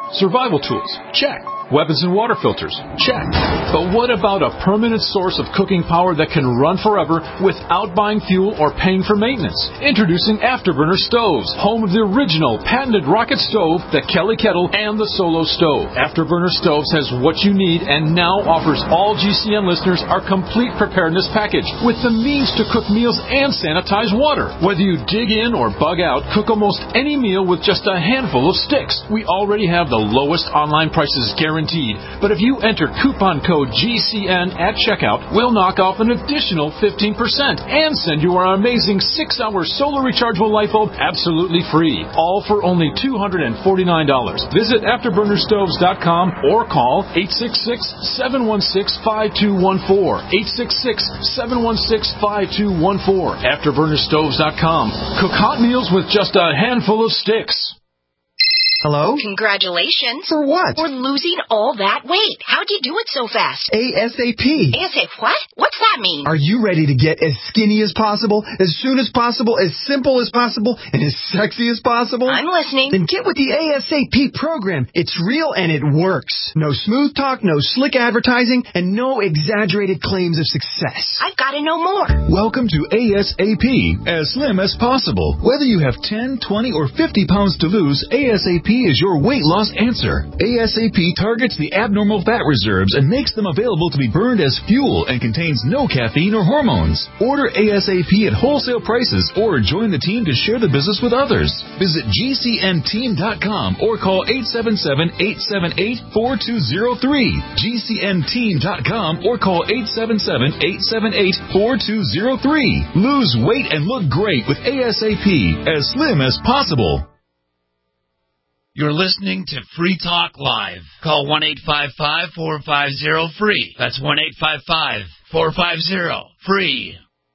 Survival tools? Check. Weapons and water filters? Check. But what about a permanent source of cooking power that can run forever without buying fuel or paying for maintenance? Introducing Afterburner Stoves, home of the original patented rocket stove, the Kelly Kettle, and the Solo Stove. Afterburner Stoves has what you need and now offers all G C N listeners our complete preparedness package with the means to cook meals and sanitize water. Whether you dig in or bug out, cook almost any meal with just a handful of sticks. We already have the lowest online prices guaranteed. But if you enter coupon code G C N at checkout, we'll knock off an additional fifteen percent and send you our amazing six hour solar rechargeable light bulb absolutely free. All for only two hundred forty-nine dollars. Visit afterburner stoves dot com or call eight six six, seven one six, five two one four. eight six six, seven one six, five two one four. afterburner stoves dot com. Cook hot meals with just a handful of sticks. Hello? Congratulations. For what? For losing all that weight. How'd you do it so fast? ASAP. ASAP what? What's that mean? Are you ready to get as skinny as possible, as soon as possible, as simple as possible, and as sexy as possible? I'm listening. Then get with the ASAP program. It's real and it works. No smooth talk, no slick advertising, and no exaggerated claims of success. I've got to know more. Welcome to ASAP, as slim as possible. Whether you have ten, twenty, or fifty pounds to lose, ASAP is your weight loss answer. ASAP targets the abnormal fat reserves and makes them available to be burned as fuel and contains no caffeine or hormones. Order ASAP at wholesale prices or join the team to share the business with others. Visit G C N team dot com or call eight seven seven, eight seven eight, four two zero three. G C N team dot com or call eight seven seven, eight seven eight, four two zero three. Lose weight and look great with ASAP, as slim as possible. You're listening to Free Talk Live. Call one eight five five, four five zero, free. That's one eight five five, four five zero, free.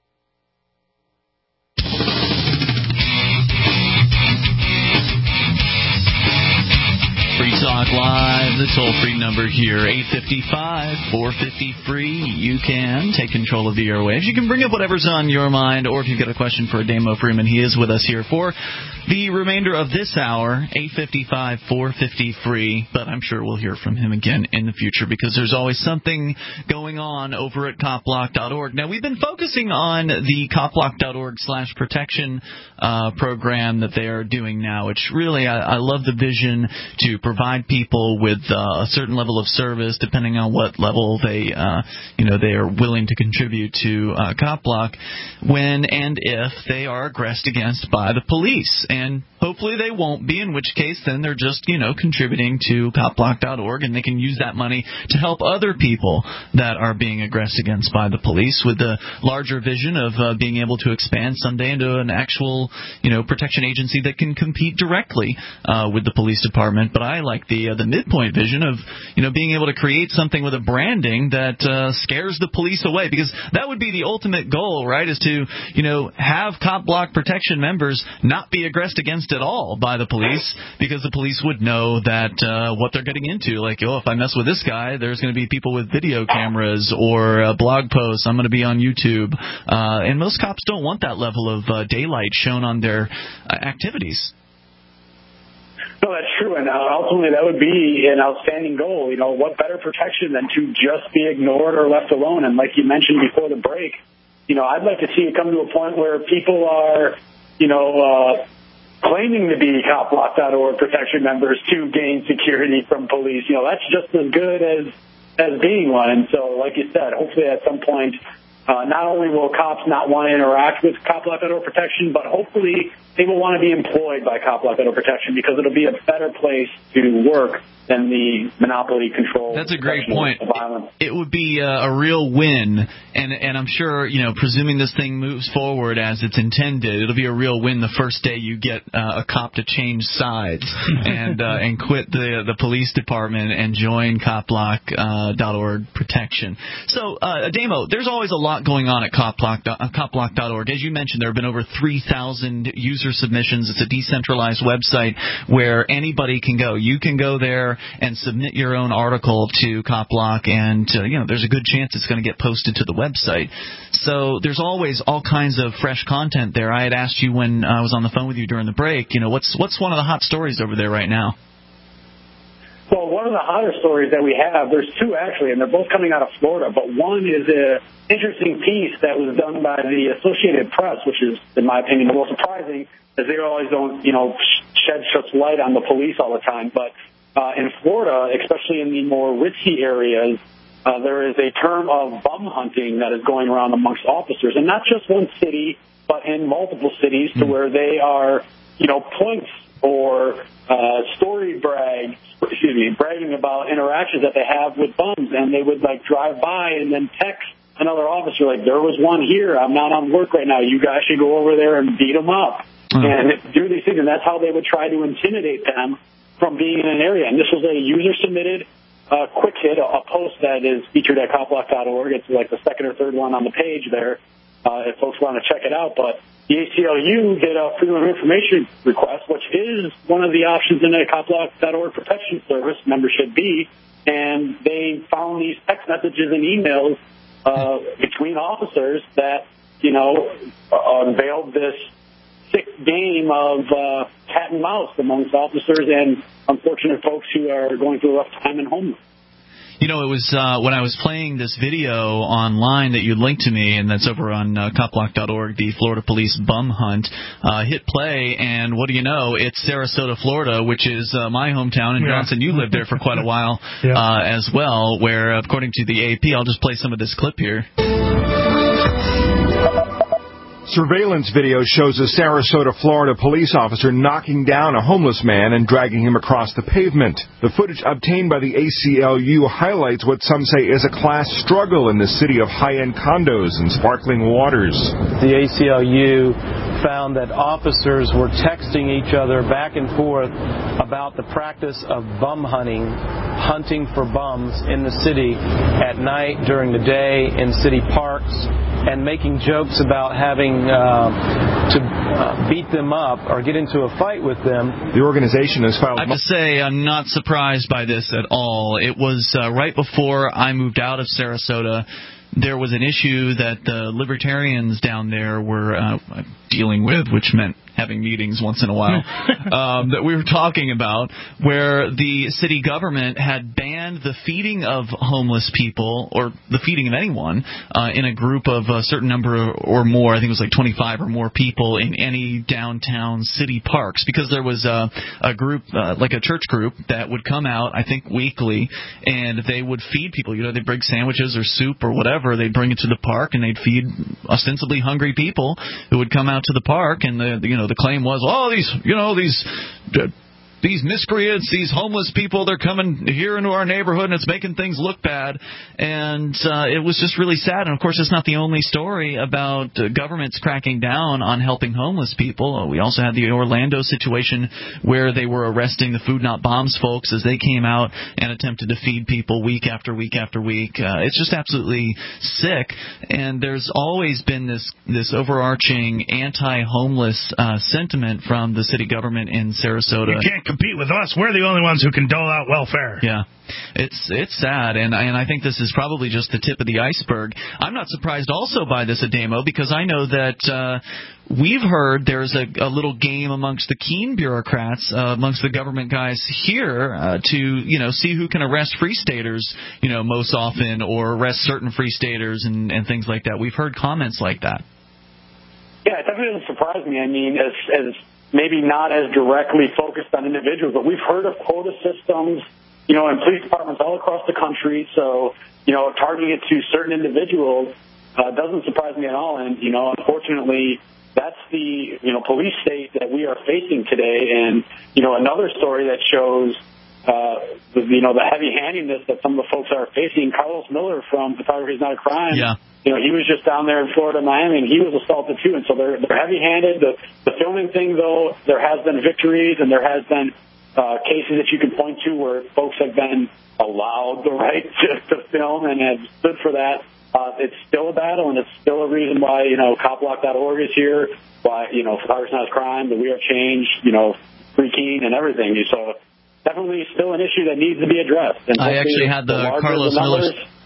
Free Talk Live, the toll-free number here, eight five five, four five zero, free. You can take control of the airwaves. You can bring up whatever's on your mind, or if you've got a question for Ademo Freeman, he is with us here for the remainder of this hour, eight five five, four five zero, free. But I'm sure we'll hear from him again in the future because there's always something going on over at cop block dot org. Now, we've been focusing on the cop block dot org slash protection uh, program that they are doing now, which really, I, I love the vision to provide people with uh, a certain level of service, depending on what level they, uh, you know, they are willing to contribute to uh, CopBlock, when and if they are aggressed against by the police. And hopefully they won't be, in which case then they're just, you know, contributing to cop block dot org, and they can use that money to help other people that are being aggressed against by the police, with the larger vision of uh, being able to expand someday into an actual, you know, protection agency that can compete directly uh, with the police department. But I like the uh, the midpoint vision of, you know, being able to create something with a branding that uh, scares the police away, because that would be the ultimate goal, right, is to, you know, have cop block protection members not be aggressed against at all by the police, because the police would know that uh, what they're getting into. Like, oh, if I mess with this guy, there's going to be people with video cameras or uh, blog posts. I'm going to be on YouTube. Uh, and most cops don't want that level of uh, daylight shown on their uh, activities. No, that's true, and uh, ultimately that would be an outstanding goal. You know, what better protection than to just be ignored or left alone? And like you mentioned before the break, you know, I'd like to see it come to a point where people are, you know, uh, claiming to be cop block dot org protection members to gain security from police. You know, that's just as good as as being one. And so, like you said, hopefully at some point, uh, not only will cops not want to interact with cop block dot org protection, but hopefully they will want to be employed by cop block dot org protection, because it'll be a better place to work than the monopoly control. That's a great point. It, it would be a, a real win, and and I'm sure, you know, presuming this thing moves forward as it's intended, it'll be a real win the first day you get uh, a cop to change sides and uh, and quit the the police department and join cop block dot org uh, protection. So, uh, Ademo, there's always a lot going on at cop block dot org. As you mentioned, there have been over three thousand user submissions. It's a decentralized website where anybody can go. You can go there and submit your own article to CopBlock, and uh, you know, there's a good chance it's going to get posted to the website. So there's always all kinds of fresh content there. I had asked you when I was on the phone with you during the break, you know, what's what's one of the hot stories over there right now? one of the hotter stories that we have, there's two actually, and they're both coming out of Florida, but one is an interesting piece that was done by the Associated Press, which is, in my opinion, the most surprising, as they always don't, you know, shed such light on the police all the time. But uh, in Florida, especially in the more ritzy areas, uh, there is a term of bum hunting that is going around amongst officers, and not just one city, but in multiple cities, to where they are, you know, points or uh, story brag, excuse me, bragging about interactions that they have with bums, and they would like drive by and then text another officer like, there was one here, I'm not on work right now, you guys should go over there and beat them up, mm-hmm. and do these things, and that's how they would try to intimidate them from being in an area. And this was a user-submitted uh, quick hit, a, a post that is featured at cop block dot org. It's like the second or third one on the page there, uh, if folks want to check it out, but the A C L U did a Freedom of Information request, which is one of the options in a cop block dot org protection service, membership B, and they found these text messages and emails uh, between officers that, you know, unveiled this sick game of uh, cat and mouse amongst officers and unfortunate folks who are going through a rough time and homeless. You know, it was uh, when I was playing this video online that you linked to me, and that's over on uh, cop block dot org, the Florida Police Bum Hunt. Uh, hit play, and what do you know? It's Sarasota, Florida, which is uh, my hometown. And yeah. Johnson, you lived there for quite a while yeah. uh, as well, where, according to the A P, I'll just play some of this clip here. Surveillance video shows a Sarasota, Florida police officer knocking down a homeless man and dragging him across the pavement. The footage obtained by the A C L U highlights what some say is a class struggle in the city of high-end condos and sparkling waters. The A C L U found that officers were texting each other back and forth about the practice of bum hunting, hunting for bums in the city at night, during the day, in city parks, and making jokes about having uh, to uh, beat them up or get into a fight with them. The organization has filed... I have to say, I'm not surprised by this at all. It was uh, right before I moved out of Sarasota. There was an issue that the libertarians down there were uh, dealing with, which meant having meetings once in a while, um, that we were talking about, where the city government had banned the feeding of homeless people, or the feeding of anyone, uh, in a group of a certain number or more, I think it was like twenty-five or more people in any downtown city parks, because there was a, a group, uh, like a church group, that would come out, I think weekly, and they would feed people. You know, they'd bring sandwiches or soup or whatever, they'd bring it to the park, and they'd feed ostensibly hungry people who would come out to the park, and the, you know, the claim was, oh, these, you know, these uh, these miscreants, these homeless people, they're coming here into our neighborhood and it's making things look bad. And uh, it was just really sad. And, of course, it's not the only story about uh, governments cracking down on helping homeless people. Uh, we also had the Orlando situation where they were arresting the Food Not Bombs folks as they came out and attempted to feed people week after week after week. Uh, it's just absolutely sick. And there's always been this, this overarching anti-homeless uh, sentiment from the city government in Sarasota. You can't compete with us. We're the only ones who can dole out welfare. Yeah. It's it's sad, and and I think this is probably just the tip of the iceberg. I'm not surprised also by this, Ademo, because I know that uh, we've heard there's a, a little game amongst the keen bureaucrats, uh, amongst the government guys here, uh, to you know see who can arrest free staters, you know, most often, or arrest certain free staters and, and things like that. We've heard comments like that. Yeah, it definitely doesn't surprise me. I mean, as as maybe not as directly focused on individuals, but we've heard of quota systems, you know, in police departments all across the country. So, you know, targeting it to certain individuals uh, doesn't surprise me at all. And, you know, unfortunately, that's the, you know, police state that we are facing today. And, you know, another story that shows, uh, the, you know, the heavy-handedness that some of the folks are facing. Carlos Miller from Photography is Not a Crime. Yeah. You know, he was just down there in Florida, Miami, and he was assaulted too. And so they're, they're heavy-handed. The, the filming thing, though, there has been victories, and there has been uh, cases that you can point to where folks have been allowed the right to, to film and have stood for that. Uh, it's still a battle, and it's still a reason why, you know, cop block dot org is here, why, you know, Photography is Not a Crime, the We Are Change, you know, Free Keen and everything. So definitely still an issue that needs to be addressed. And I actually had the, the Carlos Miller...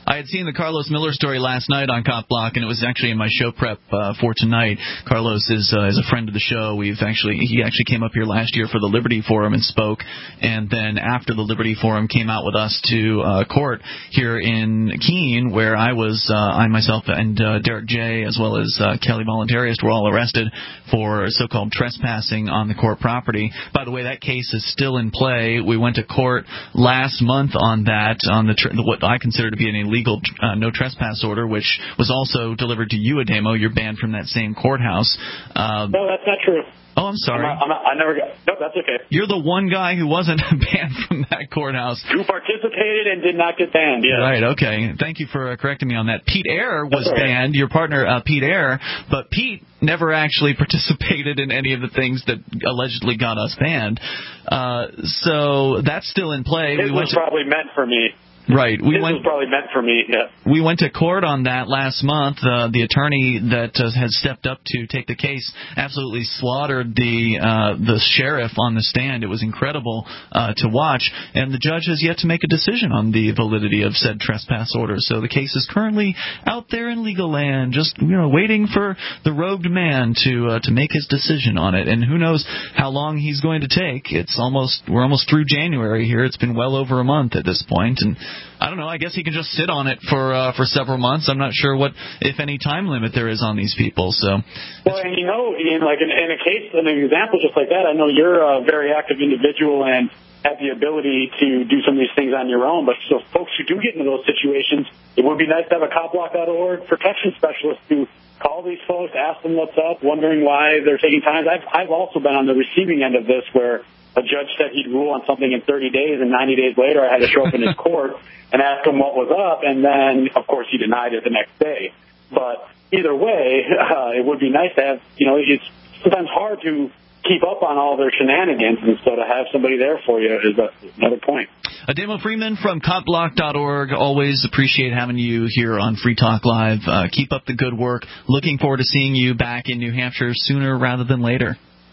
I had seen the Carlos Miller story last night on Cop Block, and it was actually in my show prep uh, for tonight. Carlos is uh, is a friend of the show. We've actually he actually came up here last year for the Liberty Forum and spoke, and then after the Liberty Forum came out with us to uh, court here in Keene, where I was uh, I myself and uh, Derek J. as well as uh, Kelly Voluntarist were all arrested for so-called trespassing on the court property. By the way, that case is still in play. We went to court last month on that, on the tr- what I consider to be an illegal uh, no trespass order, which was also delivered to you, Ademo. You're banned from that same courthouse. Uh, no, that's not true. Oh, I'm sorry. I'm not, I'm not, I never got. No, that's okay. You're the one guy who wasn't banned from that courthouse. Who participated and did not get banned. Yeah. Right. Okay. Thank you for uh, correcting me on that. Pete Ayer was right. banned. Your partner, uh, Pete Ayer, but Pete never actually participated in any of the things that allegedly got us banned. Uh, so that's still in play. It we was went to- probably meant for me. Right. We this went, was probably meant for me, yeah. We went to court on that last month. Uh, the attorney that uh, had stepped up to take the case absolutely slaughtered the uh, the sheriff on the stand. It was incredible uh, to watch. And the judge has yet to make a decision on the validity of said trespass order. So the case is currently out there in legal land, just you know, waiting for the robed man to uh, to make his decision on it. And who knows how long he's going to take. It's almost we're almost through January here. It's been well over a month at this point, and I don't know. I guess he can just sit on it for uh, for several months. I'm not sure what, if any, time limit there is on these people. So, well, and you know, Ian, like in, in a case, an example just like that, I know you're a very active individual and have the ability to do some of these things on your own. But so, folks who do get into those situations, it would be nice to have a cop block dot org protection specialist to call these folks, ask them what's up, wondering why they're taking time. I've I've also been on the receiving end of this where a judge said he'd rule on something in thirty days, and ninety days later I had to show up in his court and ask him what was up, and then, of course, he denied it the next day. But either way, uh, it would be nice to have, you know, it's sometimes hard to keep up on all their shenanigans, and so to have somebody there for you is a, another point. Ademo Freeman from cop block dot org. Always appreciate having you here on Free Talk Live. Uh, keep up the good work. Looking forward to seeing you back in New Hampshire sooner rather than later.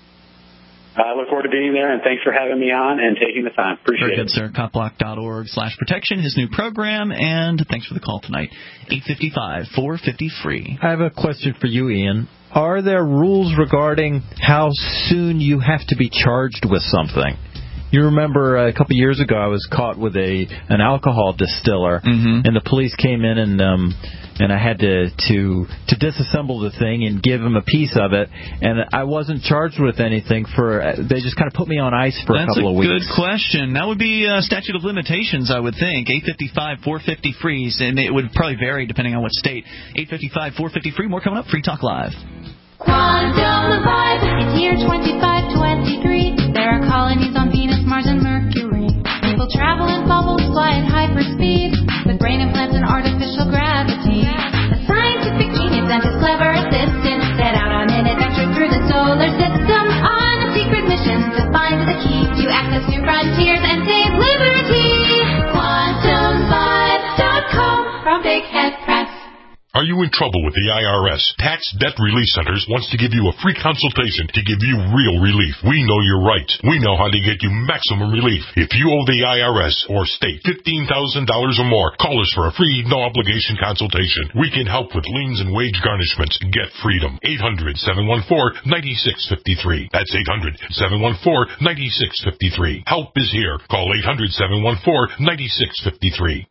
I look forward to being there, and thanks for having me on and taking the time. Appreciate Very good, it. sir. cop block dot org slash protection, his new program, and thanks for the call tonight. eight five five, four five zero, free. I have a question for you, Ian. Are there rules regarding how soon you have to be charged with something? You remember uh, a couple of years ago I was caught with a an alcohol distiller, mm-hmm. and the police came in and um, and I had to, to to disassemble the thing and give them a piece of it, and I wasn't charged with anything for. Uh, they just kind of put me on ice for That's a couple a of weeks. That's a good question. That would be uh, statute of limitations, I would think. eight five five, four five zero, freeze, and it would probably vary depending on what state. eight five five, four five zero, free. More coming up. Free Talk Live. Quantum Vibe, it's year twenty-five twenty-three. There are colonies on Venus, Mars, and Mercury. People travel in bubbles, fly at hyperspeed, with brain implants and artificial gravity. A scientific genius and his clever assistant set out on an adventure through the solar system on a secret mission to find the key to access new frontiers and save liberty. Quantum Vibe dot com from Big Head Press. Are you in trouble with the I R S? Tax Debt Relief Centers wants to give you a free consultation to give you real relief. We know your rights. We know how to get you maximum relief. If you owe the I R S or state fifteen thousand dollars or more, call us for a free, no-obligation consultation. We can help with liens and wage garnishments. Get freedom. eight hundred, seven one four, nine six five three. That's eight hundred, seven one four, nine six five three. Help is here. Call eight hundred, seven one four, nine six five three.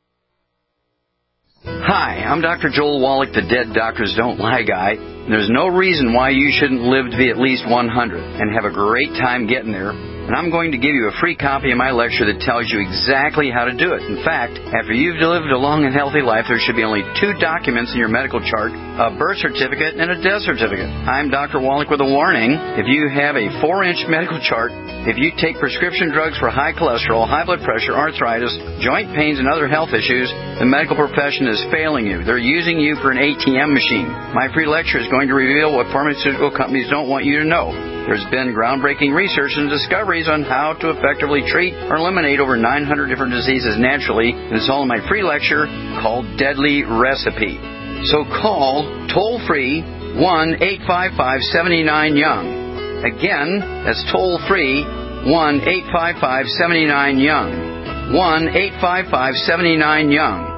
Hi, I'm Doctor Joel Wallach, the Dead Doctors Don't Lie guy. There's no reason why you shouldn't live to be at least one hundred and have a great time getting there. And I'm going to give you a free copy of my lecture that tells you exactly how to do it. In fact, after you've lived a long and healthy life, there should be only two documents in your medical chart, a birth certificate and a death certificate. I'm Doctor Wallach with a warning. If you have a four-inch medical chart, if you take prescription drugs for high cholesterol, high blood pressure, arthritis, joint pains, and other health issues, the medical profession is failing you. They're using you for an A T M machine. My free lecture is going to reveal what pharmaceutical companies don't want you to know. There's been groundbreaking research and discoveries on how to effectively treat or eliminate over nine hundred different diseases naturally, and it's all in my free lecture called Deadly Recipe. So call toll-free one eight five five, seven nine, young. Again, that's toll-free one eight five five, seven nine, young. one eight five five, seven nine, young.